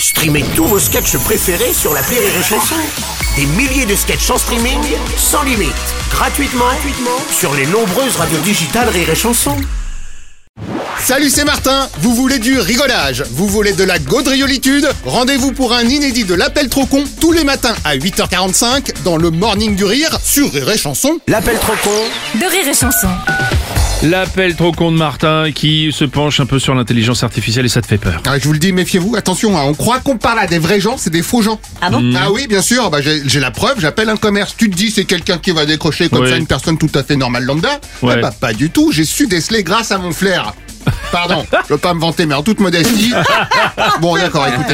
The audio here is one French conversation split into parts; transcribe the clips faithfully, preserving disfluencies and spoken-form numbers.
Streamez tous vos sketchs préférés sur l'appli Rire et Chanson. Des milliers de sketchs en streaming, sans limite, gratuitement, gratuitement sur les nombreuses radios digitales Rire et Chanson. Salut, c'est Martin. Vous voulez du rigolage? Vous voulez de la gaudriolitude? Rendez-vous pour un inédit de l'appel trop con tous les matins à huit heures quarante-cinq dans le Morning du Rire sur Rire et Chanson. L'appel trop con de Rire et Chanson. L'appel trop con de Martin qui se penche un peu sur l'intelligence artificielle et ça te fait peur. Ah, je vous le dis, méfiez-vous, attention, hein, on croit qu'on parle à des vrais gens, c'est des faux gens. Ah bon? Mmh. Ah oui, bien sûr, bah, j'ai, j'ai la preuve, j'appelle un commerce. Tu te dis c'est quelqu'un qui va décrocher comme Ouais. ça une personne tout à fait normale lambda? Ouais. Eh bah, pas du tout, j'ai su déceler grâce à mon flair. Pardon, je veux pas me vanter, mais en toute modestie. Bon, d'accord, écoutez.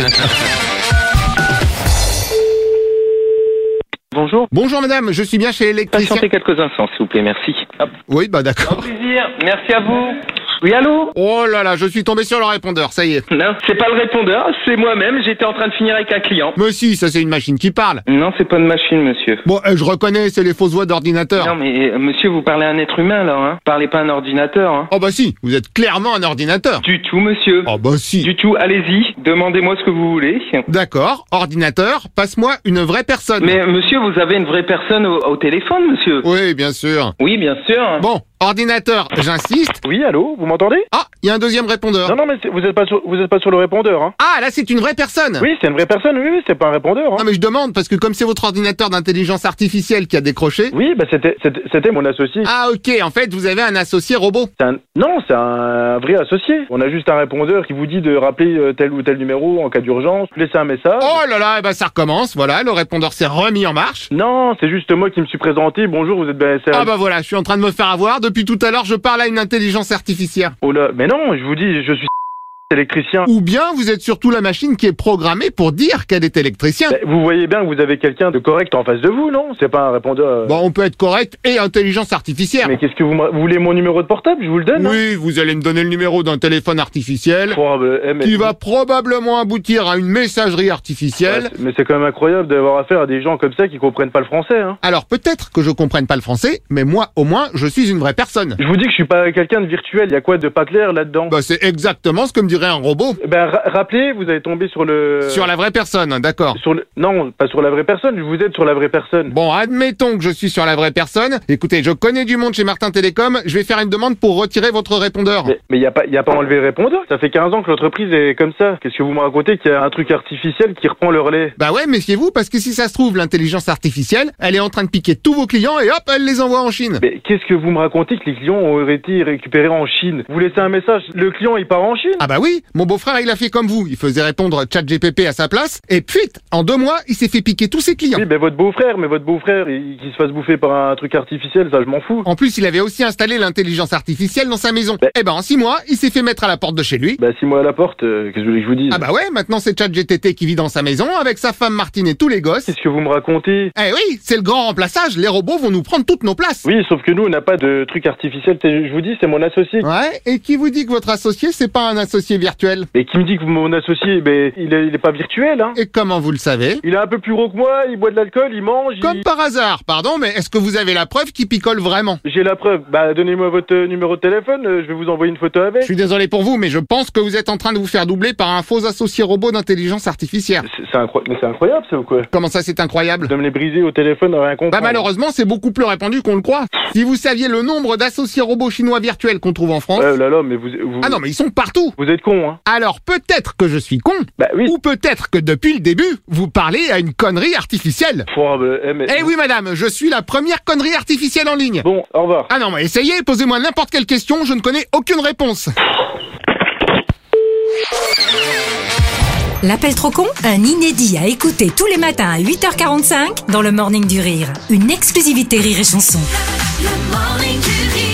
Bonjour. Bonjour madame, je suis bien chez l'électricien. Patientez quelques instants, s'il vous plaît, merci. Hop. Oui, bah d'accord. Plaisir, merci à vous. Oui, allô? Oh là là, je suis tombé sur le répondeur, ça y est. Non, c'est pas le répondeur, c'est moi-même, j'étais en train de finir avec un client. Mais si, ça c'est une machine qui parle. Non, c'est pas une machine, monsieur. Bon, euh, je reconnais, c'est les fausses voix d'ordinateur. Non, mais euh, monsieur, vous parlez à un être humain, là, hein. Parlez pas à un ordinateur, hein. Oh bah si, vous êtes clairement un ordinateur. Du tout, monsieur. Oh bah si. Du tout, allez-y, demandez-moi ce que vous voulez. D'accord, ordinateur, passe-moi une vraie personne. Mais monsieur, vous avez une vraie personne au, au téléphone, monsieur? Oui, bien sûr. Oui, bien sûr. Bon, ordinateur, j'insiste. Oui, allô, vous m'entendez? Ah, il y a un deuxième répondeur. Non, non, mais c'est- vous êtes pas sur, vous êtes pas sur le répondeur, hein? Ah, là c'est une vraie personne. Oui, c'est une vraie personne, oui, oui, c'est pas un répondeur, Non hein? mais je demande, parce que comme c'est votre ordinateur d'intelligence artificielle qui a décroché... Oui, bah c'était, c'était, c'était mon associé. Ah ok, en fait vous avez un associé robot. C'est un- non, c'est un vrai associé. On a juste un répondeur qui vous dit de rappeler euh, tel ou tel numéro en cas d'urgence, laisser un message. Oh là là, eh ben ça recommence, voilà, le répondeur s'est remis en marche. Non, c'est juste moi qui me suis présenté. Bonjour, vous êtes bien S R. Ah bah voilà, je suis en train de me faire avoir, depuis tout à l'heure je parle à une intelligence artificielle. Oh là, mais non, je vous dis, je suis électricien. Ou bien vous êtes surtout la machine qui est programmée pour dire qu'elle est électricien. Bah, vous voyez bien que vous avez quelqu'un de correct en face de vous, non? C'est pas un répondeur. euh, Bon, on peut être correct et intelligence artificielle. Mais qu'est-ce que vous, me- vous voulez mon numéro de portable? Je vous le donne. hein. Oui, vous allez me donner le numéro d'un téléphone artificiel Oh, bah, eh, mais- qui va probablement aboutir à une messagerie Ouais, artificielle. c'est- mais c'est quand même incroyable d'avoir affaire à des gens comme ça qui comprennent pas le français, hein. Alors peut-être que je comprenne pas le français, mais moi au moins je suis une vraie personne. Je vous dis que je suis pas quelqu'un de virtuel. Il y a quoi de pas clair là-dedans? Bah c'est exactement ce que me dirait un robot. Ben ra- rappelez, vous avez tombé sur le. Sur la vraie personne, d'accord. Sur le. Non, pas sur la vraie personne. Vous êtes sur la vraie personne. Bon, admettons que je suis sur la vraie personne. Écoutez, je connais du monde chez Martin Télécom, je vais faire une demande pour retirer votre répondeur. Mais mais y a pas y a pas enlevé le répondeur. Ça fait quinze ans que l'entreprise est comme ça. Qu'est-ce que vous me racontez qu'il y a un truc artificiel qui reprend le relais? Bah ouais, méfiez-vous, parce que si ça se trouve, l'intelligence artificielle, elle est en train de piquer tous vos clients et hop, elle les envoie en Chine. Mais qu'est-ce que vous me racontez que les clients ont été récupérés en Chine? Vous laissez un message, le client il part en Chine? Ah bah oui, mon beau-frère il a fait comme vous, il faisait répondre ChatGPT à sa place, et puis, en deux mois, il s'est fait piquer tous ses clients. Oui, ben votre beau-frère, mais votre beau-frère, il, qu'il se fasse bouffer par un truc artificiel, ça je m'en fous. En plus, il avait aussi installé l'intelligence artificielle dans sa maison. Bah- Eh ben en six mois, il s'est fait mettre à la porte de chez lui. Bah si moi à la porte, euh, qu'est-ce que vous voulez que je vous dise? Ah bah ouais, maintenant c'est ChatGPT qui vit dans sa maison avec sa femme Martine et tous les gosses. Qu'est-ce que vous me racontez? Eh oui, c'est le grand remplaçage, les robots vont nous prendre toutes nos places. Oui, sauf que nous, on n'a pas de truc artificiel. C'est- Je vous dis, c'est mon associé. Ouais, et qui vous dit que votre associé, c'est pas un associé virtuel? Mais qui me dit que mon associé, ben, il est, il est pas virtuel, hein. Et comment vous le savez? Il est un peu plus gros que moi, il boit de l'alcool, il mange, Comme il... par hasard, pardon, mais est-ce que vous avez la preuve qu'il picole vraiment? J'ai la preuve. Bah, donnez-moi votre euh, numéro de téléphone, euh, je vais vous envoyer une photo Je avec. suis désolé pour vous, mais je pense que vous êtes en train de vous faire doubler par un faux associé robot d'intelligence artificielle. C'est c'est incroyable, mais c'est incroyable, ça, ou quoi? Comment ça, c'est incroyable? De me les briser au téléphone, rien comprendre. Bah malheureusement, c'est beaucoup plus répandu qu'on le croit. Si vous saviez le nombre d'associés robots chinois virtuels qu'on trouve en France... Ouais, oh là là, mais vous, vous... Ah non, mais ils sont partout. Vous êtes con, hein. Alors peut-être que je suis con, Bah oui. ou peut-être que depuis le début, vous parlez à une connerie artificielle. Oh, bah, eh, mais... Eh oui madame, je suis la première connerie artificielle en ligne. Bon, au revoir. Ah non, mais essayez, posez-moi n'importe quelle question, je ne connais aucune réponse. L'appel trop con, un inédit à écouter tous les matins à huit heures quarante-cinq dans le Morning du Rire. Une exclusivité Rire et Chanson. Le Morning du Rire.